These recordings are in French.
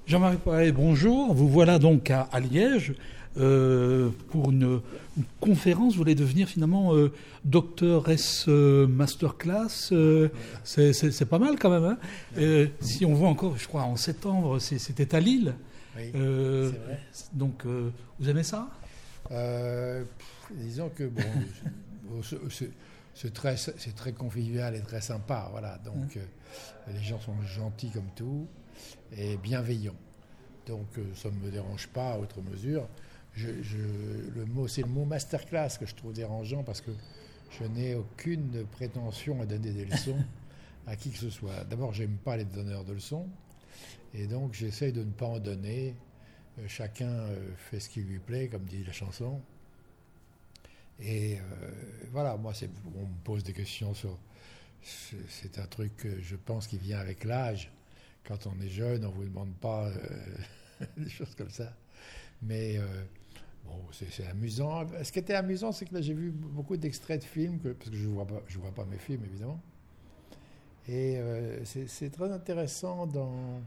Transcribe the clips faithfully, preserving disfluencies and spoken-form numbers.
Jean-Marie Poiret, bonjour. Vous voilà donc à, à Liège euh, pour une, une conférence. Vous voulez devenir finalement euh, doctoresse euh, masterclass. Euh, c'est, c'est, c'est pas mal quand même. Hein euh, si on voit encore, je crois en septembre, c'est, c'était à Lille. Oui, euh, c'est vrai. Donc, euh, vous aimez ça? euh, pff, Disons que bon, je- c'est, c'est très, c'est très convivial et très sympa. Voilà. Donc, euh, les gens sont gentils comme tout et bienveillants. Donc, euh, ça ne me dérange pas à outre mesure. Je, je, le mot, c'est le mot masterclass que je trouve dérangeant parce que je n'ai aucune prétention à donner des leçons à qui que ce soit. D'abord, j'aime pas les donneurs de leçons et donc j'essaye de ne pas en donner. Euh, chacun euh, fait ce qui lui plaît, comme dit la chanson. Et euh, voilà, moi, c'est, on me pose des questions sur. C'est, c'est un truc que je pense qui vient avec l'âge. Quand on est jeune, on ne vous demande pas euh, des choses comme ça. Mais euh, bon, c'est, c'est amusant. Ce qui était amusant, c'est que là, j'ai vu beaucoup d'extraits de films, que, parce que je ne vois, pas, je vois pas mes films, évidemment. Et euh, c'est, c'est très intéressant dans,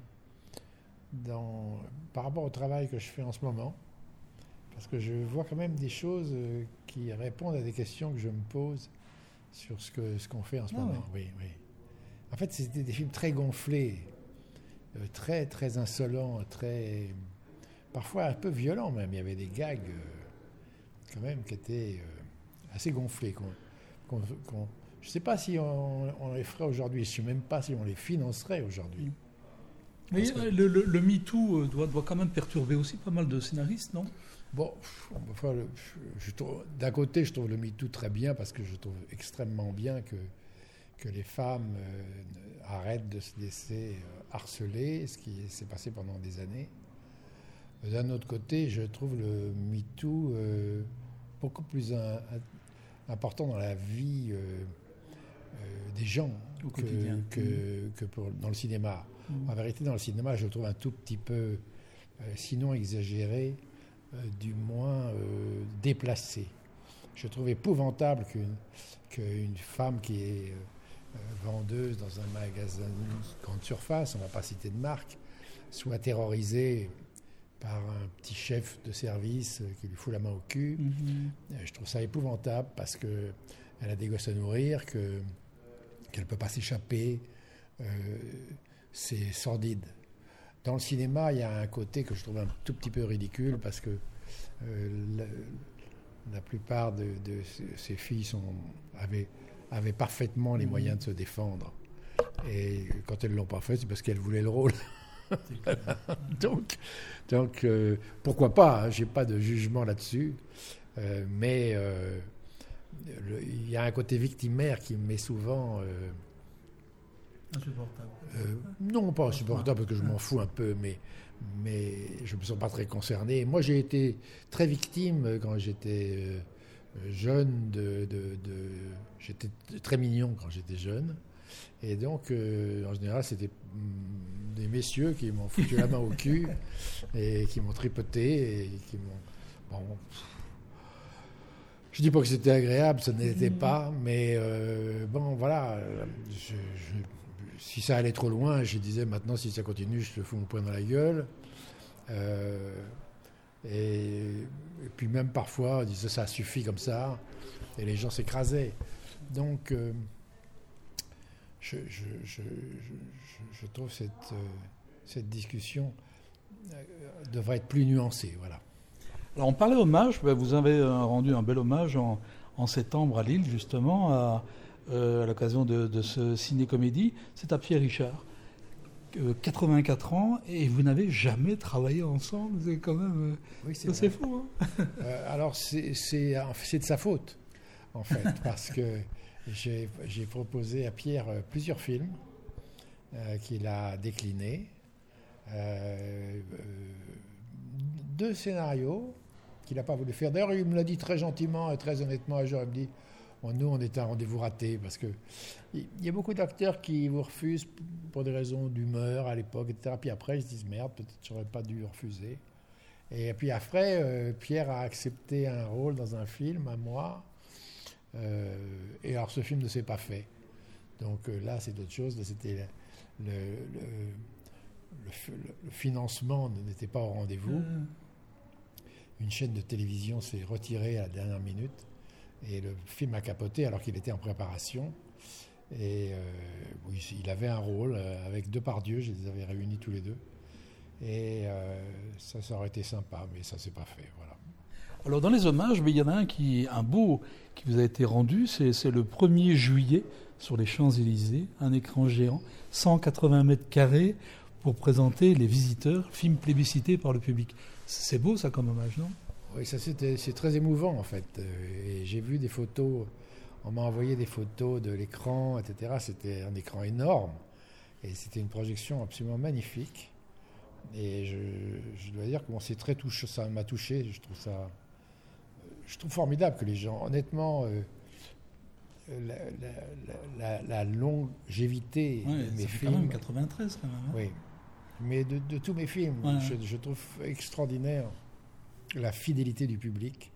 dans, par rapport au travail que je fais en ce moment, parce que je vois quand même des choses qui répondent à des questions que je me pose sur ce, que, ce qu'on fait en ce Ah moment. oui. Oui, oui. En fait, c'était des films très gonflés. Euh, très très insolent, très parfois un peu violent même. Il y avait des gags euh, quand même qui étaient euh, assez gonflés. Qu'on, qu'on, qu'on, je ne sais pas si on, on les ferait aujourd'hui. Je ne sais même pas si on les financerait aujourd'hui. Mais que, le, le, le MeToo doit, doit quand même perturber aussi pas mal de scénaristes, non? Bon, enfin, le, je trouve, d'un côté, je trouve le MeToo très bien parce que je trouve extrêmement bien que que les femmes euh, arrêtent de se laisser euh, harceler, ce qui s'est passé pendant des années. D'un autre côté, je trouve le MeToo euh, beaucoup plus un, un, important dans la vie euh, euh, des gens Au que, quotidien. que, mmh. que pour, dans le cinéma. Mmh. En vérité, dans le cinéma, je le trouve un tout petit peu, euh, sinon exagéré, euh, du moins euh, déplacé. Je trouve épouvantable qu'une, qu'une femme qui est... Euh, vendeuse dans un magasin de grande surface, on ne va pas citer de marque, soit terrorisée par un petit chef de service qui lui fout la main au cul. Mm-hmm. Je trouve ça épouvantable parce qu'elle a des gosses à nourrir, que, qu'elle ne peut pas s'échapper. Euh, c'est sordide. Dans le cinéma, il y a un côté que je trouve un tout petit peu ridicule parce que euh, la, la plupart de, de ces filles sont, avaient avaient parfaitement les moyens de se défendre. Et quand elles ne l'ont pas fait, c'est parce qu'elles voulaient le rôle. donc, donc euh, pourquoi pas, hein, je n'ai pas de jugement là-dessus. Euh, mais euh, il y a un côté victimaire qui me met souvent... Euh, insupportable. Euh, non, pas insupportable, parce que je m'en fous un peu, mais, mais je ne me sens pas très concerné. Moi, j'ai été très victime quand j'étais... Euh, jeune, de, de, de, j'étais très mignon quand j'étais jeune, et donc euh, en général c'était des messieurs qui m'ont foutu la main au cul et qui m'ont tripoté et qui m'ont... Bon, je dis pas que c'était agréable, ça n'était pas, mais euh, bon voilà, je, je, si ça allait trop loin, je disais maintenant si ça continue, je te fous mon poing dans la gueule. Euh, Et, et puis même parfois, on disait ça suffit comme ça, et les gens s'écrasaient. Donc, euh, je, je, je, je, je trouve cette, euh, cette discussion euh, devrait être plus nuancée. Voilà. Alors, on parlait hommage, vous avez rendu un bel hommage en, en septembre à Lille, justement, à, euh, à l'occasion de, de ce ciné-comédie. C'est à Pierre Richard. quatre-vingt-quatre ans et vous n'avez jamais travaillé ensemble, c'est quand même oui, c'est, c'est fou. Hein euh, alors c'est, c'est, c'est de sa faute en fait parce que j'ai, j'ai proposé à Pierre plusieurs films euh, qu'il a déclinés, euh, deux scénarios qu'il n'a pas voulu faire. D'ailleurs il me l'a dit très gentiment et très honnêtement un jour. Il me dit nous, on était un rendez-vous raté parce qu'il y a beaucoup d'acteurs qui vous refusent pour des raisons d'humeur à l'époque, et cetera. Puis après, ils se disent merde, peut-être que j'aurais pas dû refuser. Et puis après, euh, Pierre a accepté un rôle dans un film à moi. Euh, et alors, ce film ne s'est pas fait. Donc euh, là, c'est autre chose. Là, c'était le, le, le, le financement n'était pas au rendez-vous. Mmh. Une chaîne de télévision s'est retirée à la dernière minute et le film a capoté alors qu'il était en préparation. Et euh, oui, il avait un rôle euh, avec Depardieu, je les avais réunis tous les deux. Et euh, ça, ça aurait été sympa, mais ça s'est pas fait. Voilà. Alors dans les hommages, mais il y en a un qui, un beau, qui vous a été rendu, c'est, c'est le premier juillet sur les Champs-Élysées, un écran géant, cent quatre-vingts mètres carrés, pour présenter Les Visiteurs, film plébiscité par le public. C'est beau ça comme hommage, non? Oui, ça c'était, c'est très émouvant en fait. Et j'ai vu des photos, on m'a envoyé des photos de l'écran, et cetera. C'était un écran énorme et c'était une projection absolument magnifique. Et je, je dois dire que bon, c'est très touché, ça m'a touché. Je trouve ça, je trouve formidable que les gens, honnêtement, euh, la, la, la, la longévité ouais, de mes ça fait films. Quand même quatre-vingt-treize quand même. Hein. Oui, mais de, de tous mes films, ouais. je, je trouve extraordinaire la fidélité du public.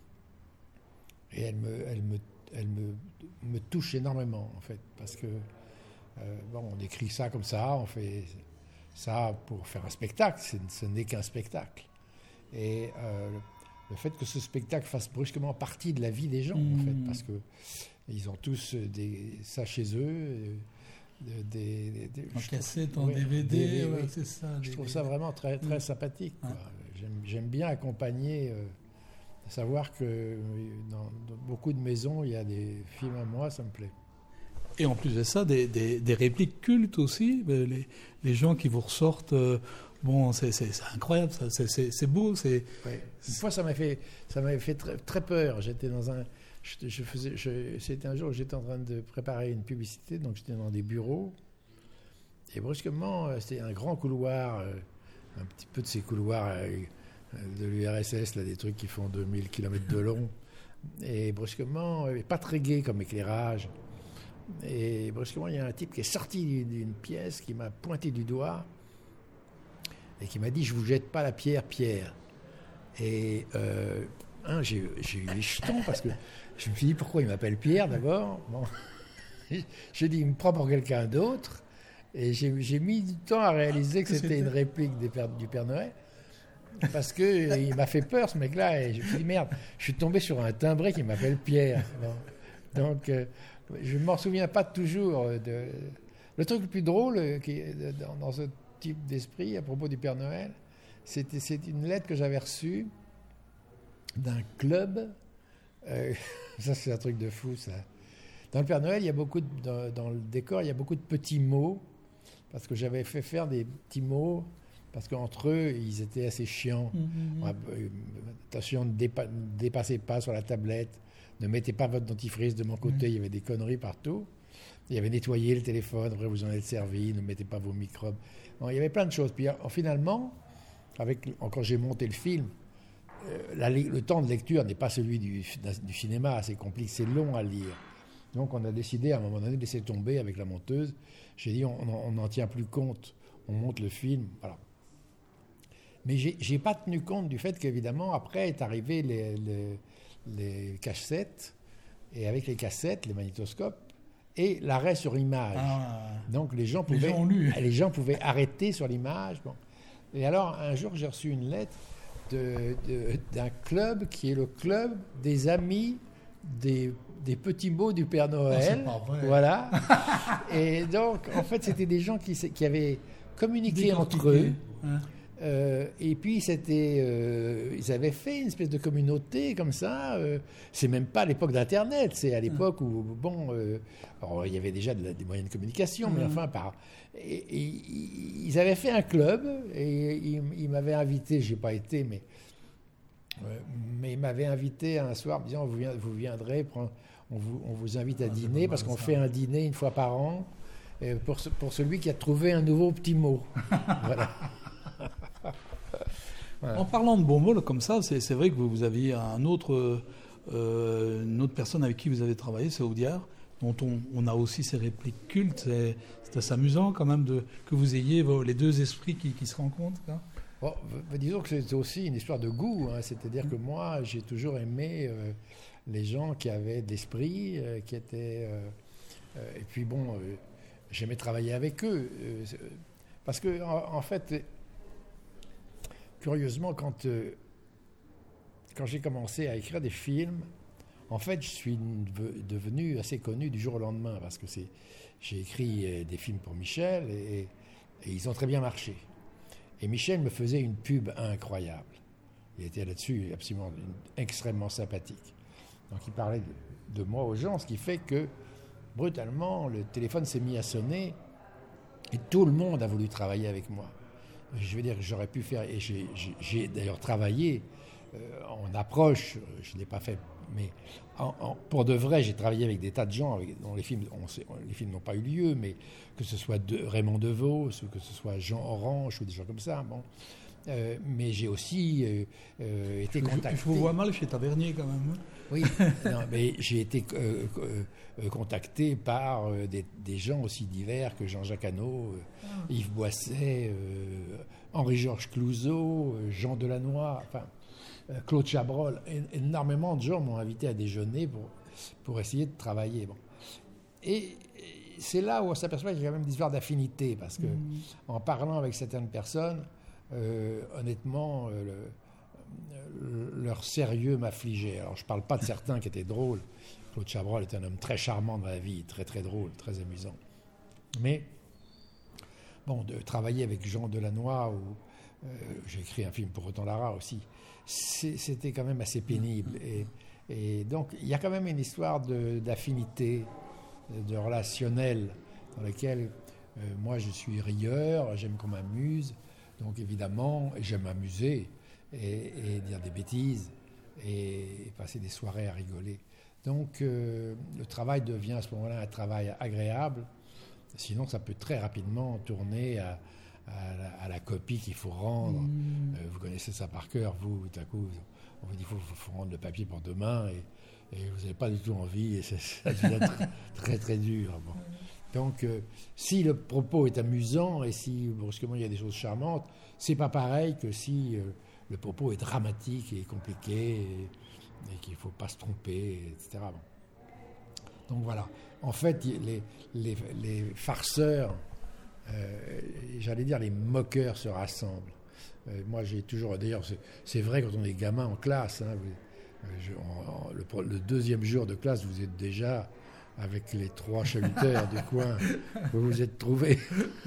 Et elle me, elle me, elle me, me touche énormément en fait, parce que euh, bon, on écrit ça comme ça, on fait ça pour faire un spectacle, c'est, ce n'est qu'un spectacle. Et euh, le, le fait que ce spectacle fasse brusquement partie de la vie des gens, mmh. en fait, parce que ils ont tous des, ça chez eux, des, des, des en cassette, trouve, en D V D, des, ouais, c'est ça. Je trouve ça vraiment très, très mmh. sympathique. Quoi. Ouais. J'aime, j'aime bien accompagner, euh, savoir que dans, dans beaucoup de maisons, il y a des films à moi, ça me plaît. Et en plus de ça, des, des, des répliques cultes aussi, les, les gens qui vous ressortent, euh, bon, c'est, c'est, c'est incroyable, ça, c'est, c'est, c'est beau. C'est, ouais. Une fois, ça m'a fait, ça m'avait fait très, très peur. J'étais dans un, je, je faisais, je, c'était un jour où j'étais en train de préparer une publicité, donc j'étais dans des bureaux, et brusquement, c'était un grand couloir, un petit peu de ces couloirs de l'U R S S, là, des trucs qui font deux mille kilomètres de long, et brusquement, pas très gai comme éclairage. Et brusquement, il y a un type qui est sorti d'une pièce, qui m'a pointé du doigt et qui m'a dit « Je ne vous jette pas la pierre, Pierre ». Et euh, hein, j'ai, j'ai eu les jetons parce que je me suis dit « Pourquoi il m'appelle Pierre d'abord ?» Bon. J'ai dit « Il me prend pour quelqu'un d'autre ». Et j'ai, j'ai mis du temps à réaliser que c'était, c'était une réplique des pères, du Père Noël. Parce qu'il m'a fait peur, ce mec-là. Et je me suis dit « Merde, je suis tombé sur un timbré qui m'appelle Pierre ». Bon. Donc... Euh, je ne m'en souviens pas toujours. De... Le truc le plus drôle qui est dans, dans ce type d'esprit, à propos du Père Noël, c'était, c'est une lettre que j'avais reçue d'un club. Euh, ça, c'est un truc de fou, ça. Dans le Père Noël, il y a beaucoup de, dans, dans le décor, il y a beaucoup de petits mots, parce que j'avais fait faire des petits mots, parce qu'entre eux, ils étaient assez chiants. Mm-hmm. Ouais, attention, ne dépa- dépassez pas sur la tablette. Ne mettez pas votre dentifrice de mon côté, mmh. il y avait des conneries partout. Il y avait nettoyé le téléphone, après vous en êtes servi, ne mettez pas vos microbes. Bon, il y avait plein de choses. Puis finalement, avec, quand j'ai monté le film, euh, la, le temps de lecture n'est pas celui du, du cinéma, c'est compliqué, c'est long à lire. Donc on a décidé à un moment donné de laisser tomber avec la monteuse. J'ai dit on n'en tient plus compte, on monte le film, voilà. Mais j'ai, j'ai pas tenu compte du fait qu'évidemment, après est arrivé les... les les cassettes, et avec les cassettes, les magnétoscopes, et l'arrêt sur image. Ah, donc les gens pouvaient, les gens, les gens pouvaient arrêter sur l'image. Bon. Et alors, un jour, j'ai reçu une lettre de, de, d'un club qui est le club des amis des, des petits mots du Père Noël. Oh, c'est pas vrai. Voilà. Et donc, en fait, c'était des gens qui, qui avaient communiqué entre eux. Hein. Euh, et puis c'était, euh, ils avaient fait une espèce de communauté comme ça. Euh, c'est même pas à l'époque d'Internet, c'est à l'époque où bon, euh, alors, il y avait déjà de la, des moyens de communication, mmh. mais enfin par. Et, et, ils avaient fait un club et ils, ils m'avaient invité, j'ai pas été, mais euh, mais ils m'avaient invité un soir, me disant vous, vous viendrez, prendre, on vous on vous invite à ah, dîner parce qu'on ça. fait un dîner une fois par an pour pour celui qui a trouvé un nouveau petit mot. Voilà. Voilà. En parlant de bons mots comme ça, c'est, c'est vrai que vous, vous aviez un autre, euh, une autre personne avec qui vous avez travaillé, c'est Audiard, dont on, on a aussi ses répliques cultes. C'est, c'est assez amusant quand même de, que vous ayez vos, les deux esprits qui, qui se rencontrent. Hein. Bon, disons que c'est aussi une histoire de goût. Hein. C'est-à-dire que moi, j'ai toujours aimé euh, les gens qui avaient de l'esprit, euh, qui étaient... Euh, euh, et puis bon, euh, j'aimais travailler avec eux. Euh, Parce que, en, en fait, curieusement, quand, euh, quand j'ai commencé à écrire des films, en fait, je suis devenu assez connu du jour au lendemain, parce que c'est, j'ai écrit des films pour Michel, et, et ils ont très bien marché. Et Michel me faisait une pub incroyable. Il était là-dessus absolument extrêmement sympathique. Donc il parlait de, de moi aux gens, ce qui fait que, brutalement, le téléphone s'est mis à sonner, et tout le monde a voulu travailler avec moi. Je veux dire que j'aurais pu faire, et j'ai, j'ai, j'ai d'ailleurs travaillé euh, en approche, je ne l'ai pas fait, mais en, en, pour de vrai, j'ai travaillé avec des tas de gens avec, dont les films, on sait, les films n'ont pas eu lieu, mais que ce soit de, Raymond DeVos, ou que ce soit Jean Orange, ou des gens comme ça, bon. Euh, mais j'ai aussi euh, euh, été contacté. Je vous vois mal chez Tavernier quand même. Oui, non, mais j'ai été euh, euh, contacté par euh, des, des gens aussi divers que Jean-Jacques Hano, euh, ah. Yves Boisset, euh, Henri-Georges Clouzot, euh, Jean Delannoy, enfin euh, Claude Chabrol. Et, énormément de gens m'ont invité à déjeuner pour, pour essayer de travailler. Bon. Et c'est là où on s'aperçoit qu'il y a quand même des histoires d'affinité, parce que mmh. en parlant avec certaines personnes, Euh, honnêtement, euh, le, leur sérieux m'affligeait. Alors, je ne parle pas de certains qui étaient drôles. Claude Chabrol est un homme très charmant dans la vie, très très drôle, très amusant. Mais, bon, de travailler avec Jean Delannoy, ou euh, j'ai écrit un film pour Autant Lara aussi, c'est, c'était quand même assez pénible. Et, et donc, il y a quand même une histoire de, d'affinité, de relationnel, dans laquelle euh, moi je suis rieur, j'aime qu'on m'amuse. Donc évidemment, j'aime m'amuser et, et dire des bêtises et passer des soirées à rigoler. Donc euh, le travail devient à ce moment-là un travail agréable. Sinon, ça peut très rapidement tourner à, à, la, à la copie qu'il faut rendre. Mmh. Euh, vous connaissez ça par cœur, vous, tout à coup, on vous dit qu'il faut, faut rendre le papier pour demain et, et vous n'avez pas du tout envie et ça, ça devient très, très très dur. Bon. Donc, euh, si le propos est amusant et si brusquement il y a des choses charmantes, c'est pas pareil que si euh, le propos est dramatique et compliqué et, et qu'il ne faut pas se tromper, et cetera. Bon. Donc voilà. En fait, les, les, les farceurs, euh, j'allais dire les moqueurs se rassemblent. Euh, moi, j'ai toujours, d'ailleurs, c'est, c'est vrai quand on est gamin en classe. Hein, vous, je, en, en, le, le deuxième jour de classe, vous êtes déjà avec les trois chaluteurs du coin, vous vous êtes trouvés.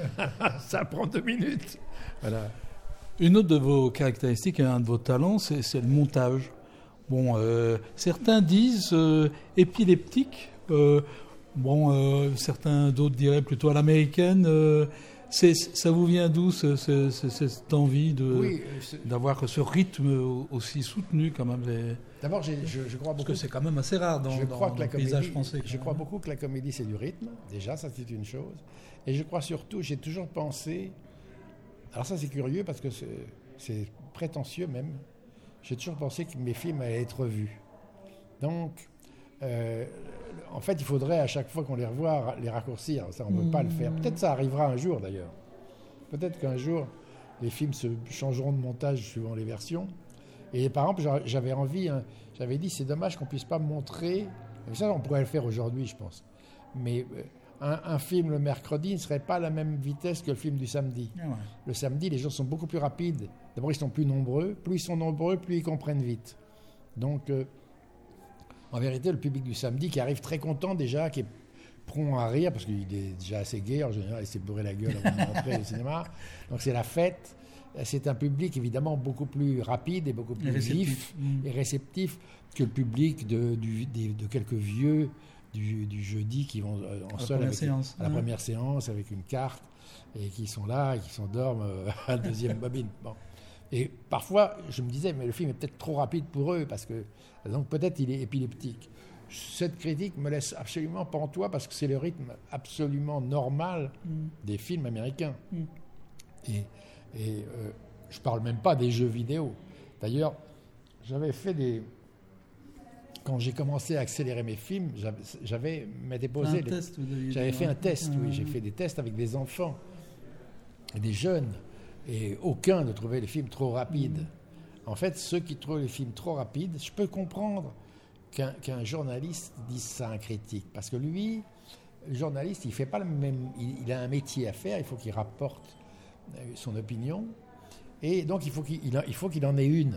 Ça prend deux minutes. Voilà. Une autre de vos caractéristiques et un de vos talents, c'est, c'est le montage. Bon, euh, certains disent euh, épileptique. Euh, bon, euh, certains d'autres diraient plutôt à l'américaine. Euh, c'est, ça vous vient d'où ce, ce, ce, cette envie de, oui, d'avoir ce rythme aussi soutenu quand même les... D'abord, j'ai, je, je crois beaucoup... Parce que c'est quand même assez rare dans, je dans, crois dans que la le comédie, paysage français. Je crois beaucoup que la comédie, c'est du rythme. Déjà, ça, c'est une chose. Et je crois surtout, j'ai toujours pensé... Alors ça, c'est curieux parce que c'est, c'est prétentieux même. J'ai toujours pensé que mes films allaient être vus. Donc, euh, en fait, il faudrait à chaque fois qu'on les revoit, les raccourcir. Ça, on ne peut mmh. pas le faire. Peut-être ça arrivera un jour, d'ailleurs. Peut-être qu'un jour, les films se changeront de montage suivant les versions. Et par exemple, j'avais envie, hein, j'avais dit, c'est dommage qu'on ne puisse pas montrer, ça on pourrait le faire aujourd'hui, je pense, mais un, un film le mercredi ne serait pas à la même vitesse que le film du samedi. Ah ouais. Le samedi, les gens sont beaucoup plus rapides. D'abord, ils sont plus nombreux. Plus ils sont nombreux, plus ils comprennent vite. Donc, euh, en vérité, le public du samedi, qui arrive très content déjà, qui est prompt à rire, parce qu'il est déjà assez gai, en général, il s'est bourré la gueule avant de rentrer au cinéma. Donc, c'est la fête. C'est un public évidemment beaucoup plus rapide et beaucoup plus vif mmh. et réceptif que le public de, du, de, de quelques vieux du, du jeudi qui vont en seul avec, séance, à la ouais. première séance avec une carte et qui sont là et qui s'endorment à la deuxième bobine. Bon. Et parfois, je me disais, mais le film est peut-être trop rapide pour eux parce que donc peut-être il est épileptique. Cette critique me laisse absolument pantois parce que c'est le rythme absolument normal mmh. des films américains. Mmh. Et Et euh, je ne parle même pas des jeux vidéo. D'ailleurs, j'avais fait des... Quand j'ai commencé à accélérer mes films, j'avais, j'avais m'étais posé... Un les... test, vous deviez J'avais dire. fait un test, oui. J'ai fait des tests avec des enfants, des jeunes. Et aucun ne trouvait les films trop rapides. Mmh. En fait, ceux qui trouvent les films trop rapides, je peux comprendre qu'un, qu'un journaliste dise ça à un critique. Parce que lui, le journaliste, il fait pas le même... Il, il a un métier à faire, il faut qu'il rapporte son opinion, et donc il faut qu'il, il faut qu'il en ait une.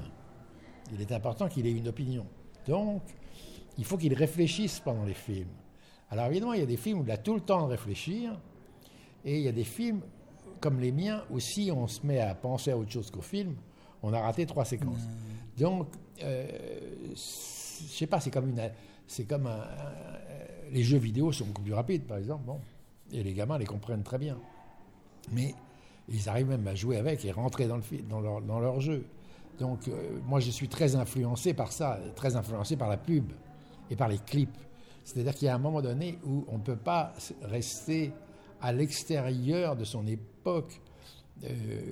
Il est important qu'il ait une opinion. Donc, il faut qu'il réfléchisse pendant les films. Alors évidemment, il y a des films où il a tout le temps de réfléchir, et il y a des films comme les miens où si on se met à penser à autre chose qu'au film, on a raté trois séquences. Mmh. Donc, euh, je sais pas, c'est comme une, c'est comme un, un, les jeux vidéo sont beaucoup plus rapides, par exemple. Bon, et les gamins les comprennent très bien, mais ils arrivent même à jouer avec et rentrer dans le dans leur dans leur jeu. Donc, euh, moi, je suis très influencé par ça, très influencé par la pub et par les clips. C'est-à-dire qu'il y a un moment donné où on ne peut pas rester à l'extérieur de son époque. Euh,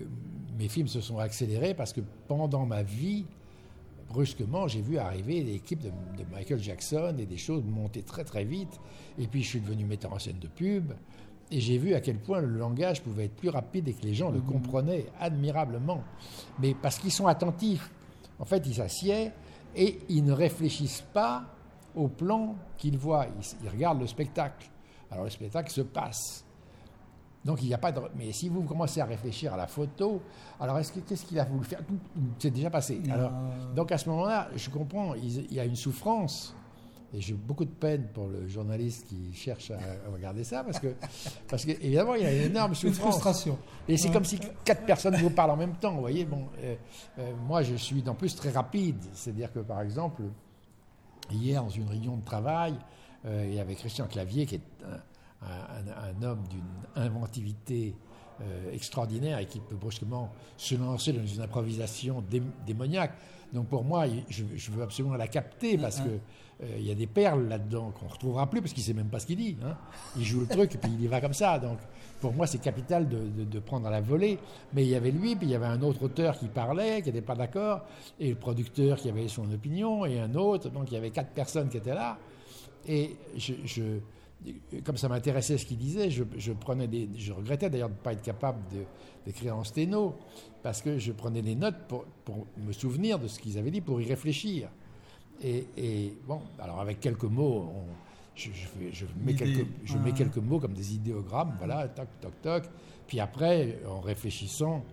mes films se sont accélérés parce que pendant ma vie, brusquement, j'ai vu arriver des clips de, de Michael Jackson et des choses monter très très vite. Et puis, je suis devenu metteur en scène de pub. Et j'ai vu à quel point le langage pouvait être plus rapide et que les gens le comprenaient admirablement. Mais parce qu'ils sont attentifs. En fait, ils s'assiedent et ils ne réfléchissent pas au plan qu'ils voient. Ils, ils regardent le spectacle. Alors, le spectacle se passe. Donc, il n'y a pas de... Mais si vous commencez à réfléchir à la photo, alors est-ce que, qu'est-ce qu'il a voulu faire ? C'est déjà passé. Alors, donc, à ce moment-là, je comprends, il y a une souffrance. Et j'ai beaucoup de peine pour le journaliste qui cherche à regarder ça, parce que, parce que évidemment, il y a une énorme souffrance. Une frustration. Et c'est ouais. comme si quatre personnes vous parlent en même temps, vous voyez. Bon, euh, euh, moi, je suis en plus très rapide. C'est-à-dire que, par exemple, hier, dans une réunion de travail, euh, il y avait Christian Clavier, qui est un, un, un homme d'une inventivité euh, extraordinaire et qui peut brusquement se lancer dans une improvisation dé, démoniaque. Donc pour moi, je, je veux absolument la capter parce que euh, il y a des perles là-dedans qu'on ne retrouvera plus parce qu'il ne sait même pas ce qu'il dit. Hein. Il joue le truc et puis il y va comme ça. Donc pour moi, c'est capital de, de, de prendre à la volée. Mais il y avait lui, puis il y avait un autre auteur qui parlait, qui n'était pas d'accord, et le producteur qui avait son opinion, et un autre. Donc il y avait quatre personnes qui étaient là. Et je, je, comme ça m'intéressait ce qu'il disait, je, je, prenais des, je regrettais d'ailleurs de ne pas être capable de, d'écrire en sténo, parce que je prenais des notes pour, pour me souvenir de ce qu'ils avaient dit, pour y réfléchir. Et, et bon, alors avec quelques mots, on, je, je, je, mets quelques, je mets quelques mots comme des idéogrammes, voilà, toc, toc, toc. Puis après, en réfléchissant,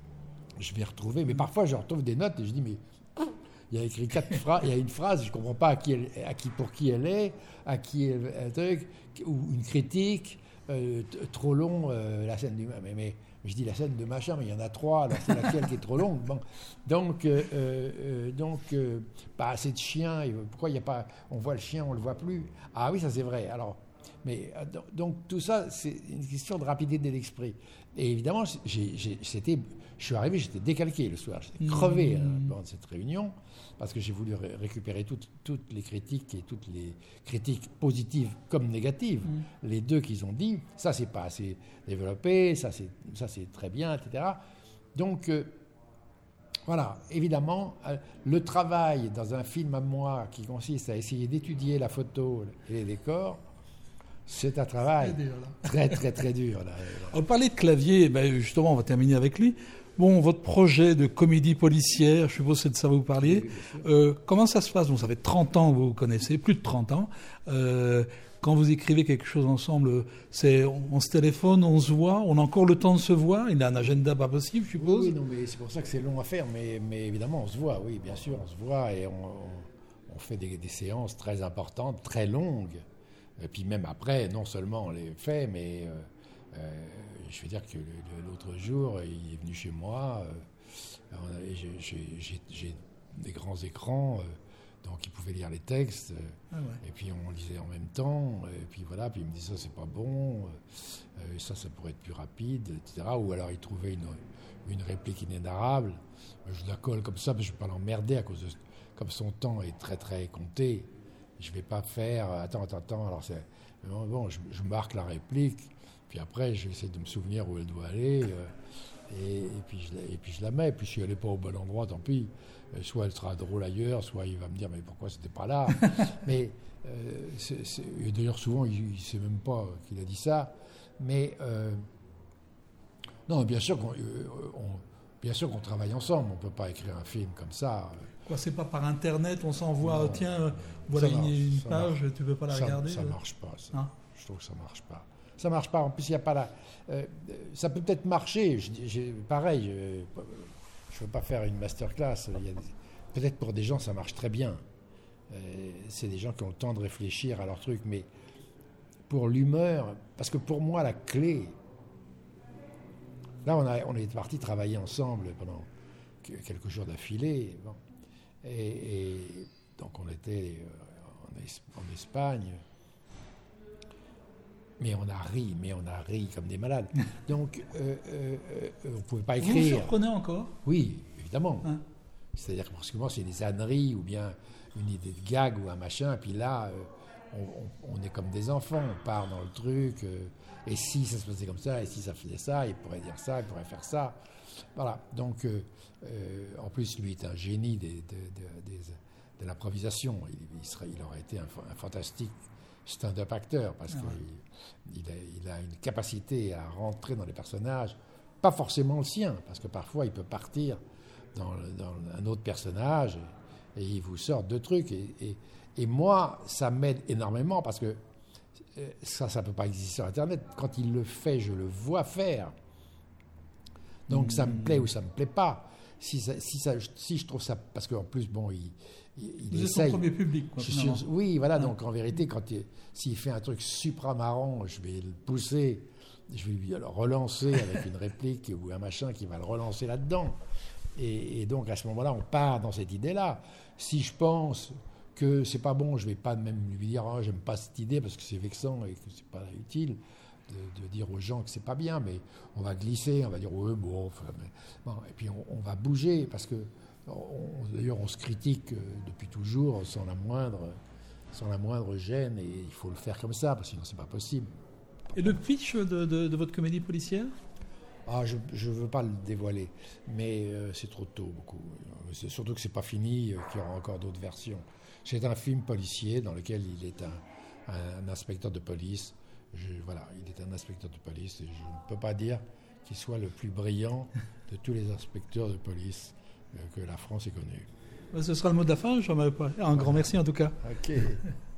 je vais retrouver. Mais parfois, je retrouve des notes et je dis, mais il y a écrit quatre phrases, il y a une phrase, je ne comprends pas à qui, elle, à qui, pour qui elle est, à qui elle, un truc, ou une critique, euh, t- trop long, euh, la scène du... Mais, mais je dis la scène de machin, mais il y en a trois, alors c'est laquelle qui est trop longue. Bon. Donc, euh, euh, donc euh, pas assez de chiens, et pourquoi il n'y a pas... On voit le chien, on ne le voit plus. Ah oui, ça c'est vrai. Alors, mais, donc tout ça, c'est une question de rapidité d'esprit. Et évidemment, j'ai, j'ai, c'était, je suis arrivé, j'étais décalqué le soir, j'étais crevé mmh. hein, pendant cette réunion, parce que j'ai voulu ré- récupérer toutes, toutes les critiques, et toutes les critiques positives comme négatives, mmh. les deux qu'ils ont dit, ça c'est pas assez développé, ça c'est, ça c'est très bien, et cetera. Donc, euh, voilà, évidemment, euh, le travail dans un film à moi qui consiste à essayer d'étudier la photo et les décors, c'est un travail très, dur, très, très, très dur. Là. On parlait de Clavier, ben justement, on va terminer avec lui. Bon, votre projet de comédie policière, je suppose que c'est de ça que vous parliez. Oui, euh, comment ça se passe? Bon, ça fait trente ans que vous vous connaissez, plus de trente ans. Euh, quand vous écrivez quelque chose ensemble, c'est, on, on se téléphone, on se voit, on a encore le temps de se voir. Il a un agenda pas possible, je suppose. Oui, oui non, mais c'est pour ça que c'est long à faire. Mais, mais évidemment, on se voit, oui, bien sûr, on se voit et on, on, on fait des, des séances très importantes, très longues. Et puis même après, non seulement on les fait, mais euh, euh, je veux dire que le, l'autre jour, il est venu chez moi, euh, et j'ai, j'ai, j'ai, j'ai des grands écrans, euh, donc il pouvait lire les textes, euh, ah ouais. Et puis on lisait en même temps, et puis voilà, puis il me dit ça c'est pas bon, euh, ça ça pourrait être plus rapide, et cetera. Ou alors il trouvait une, une réplique inénarrable, je la colle comme ça, mais je ne vais pas l'emmerder à cause de, comme son temps est très très compté. Je ne vais pas faire... Attends, attends, attends. Alors c'est... Bon, je, je marque la réplique, puis après, j'essaie de me souvenir où elle doit aller, euh, et, et, puis je, et puis je la mets. Puis si elle n'est pas au bon endroit, tant pis. Euh, soit elle sera drôle ailleurs, soit il va me dire, mais pourquoi c'était pas là? Mais euh, c'est, c'est, et d'ailleurs, souvent, il ne sait même pas qu'il a dit ça. Mais euh, non, bien sûr qu'on... Euh, on, Bien sûr qu'on travaille ensemble, on ne peut pas écrire un film comme ça. Quoi, c'est pas par Internet, on s'envoie, non, tiens, voilà une, une page, marche, tu ne peux pas la ça, regarder Ça ne marche pas, ça. Hein? Je trouve que ça ne marche pas. Ça marche pas. En plus, il n'y a pas la. Euh, ça peut peut-être marcher. Je, je, pareil, je ne veux pas faire une masterclass. Il y a des, peut-être pour des gens, ça marche très bien. Euh, c'est des gens qui ont le temps de réfléchir à leur truc. Mais pour l'humeur, parce que pour moi, la clé. Là, on, a, on est parti travailler ensemble pendant quelques jours d'affilée. Bon. Et, et donc, on était en, en Espagne. Mais on a ri, mais on a ri comme des malades. Donc, euh, euh, on ne pouvait pas écrire. Vous vous surprenez encore ? Oui, évidemment. Hein? C'est-à-dire que parce que moi, c'est des âneries ou bien une idée de gag ou un machin. Et puis là, euh, on, on, on est comme des enfants. On part dans le truc. Euh, et si ça se passait comme ça, et si ça faisait ça, il pourrait dire ça, il pourrait faire ça. Voilà. Donc, euh, euh, en plus, lui est un génie des, de, de, de, de l'improvisation. Il, il, serait, il aurait été un, un fantastique stand-up acteur parce ah ouais. qu'il il a, il a une capacité à rentrer dans les personnages, pas forcément le sien, parce que parfois il peut partir dans, le, dans un autre personnage et, et il vous sort deux trucs. Et, et, et moi, ça m'aide énormément parce que ça, ça ne peut pas exister sur Internet. Quand il le fait, je le vois faire. Donc mmh. ça me plaît ou ça ne me plaît pas. Si, ça, si, ça, si je trouve ça... Parce qu'en plus, bon, il... Il, il Vous essaye. êtes son premier public, quoi, suis, oui, voilà. Ouais. Donc, en vérité, quand il, s'il fait un truc supra marrant, je vais le pousser, je vais lui alors relancer avec une réplique ou un machin qui va le relancer là-dedans. Et, et donc, à ce moment-là, on part dans cette idée-là. Si je pense que c'est pas bon, je vais pas même lui dire oh, j'aime pas cette idée parce que c'est vexant et que c'est pas utile de, de dire aux gens que c'est pas bien, mais on va glisser, on va dire ouais, bon, enfin, mais, bon, et puis on, on va bouger parce que On, d'ailleurs, on se critique depuis toujours sans la moindre, sans la moindre gêne, et il faut le faire comme ça, parce que sinon c'est pas possible. Et le pitch de, de, de votre comédie policière ? Ah, je ne veux pas le dévoiler, mais euh, c'est trop tôt, beaucoup. C'est surtout que c'est pas fini, euh, qu'il y aura encore d'autres versions. C'est un film policier dans lequel il est un, un, un inspecteur de police. Je, voilà, il est un inspecteur de police, et je ne peux pas dire qu'il soit le plus brillant de tous les inspecteurs de police que la France ait connue. Ce sera le mot de la fin, Jean-Marie Poiret. Un grand merci en tout cas. Ok.